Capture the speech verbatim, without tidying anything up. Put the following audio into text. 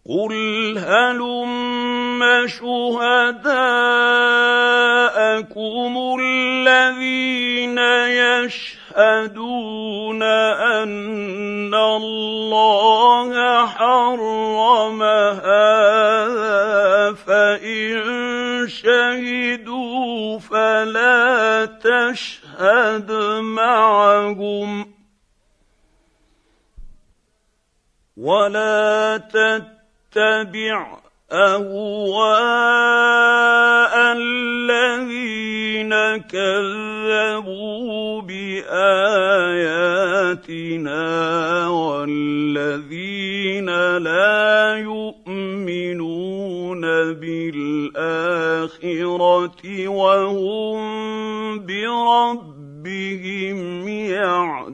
قُلْ هَلُمَّ شُهَدَاءَكُمُ الَّذِينَ يَشْهَدُونَ أَنَّ اللَّهَ حَرَّمَ هَٰذَا ۖ فَإِن شَهِدُوا فَلَا تَشْهَدْ مَعَهُمْ ۚ وَلَا تَتَّبِعْ أَهْوَاءَ الَّذِينَ كَذَّبُوا بِآيَاتِنَا وَالَّذِينَ لَا يُؤْمِنُونَ بِالْآخِرَةِ وَهُم بِرَبِّهِمْ يَعْدِلُونَ.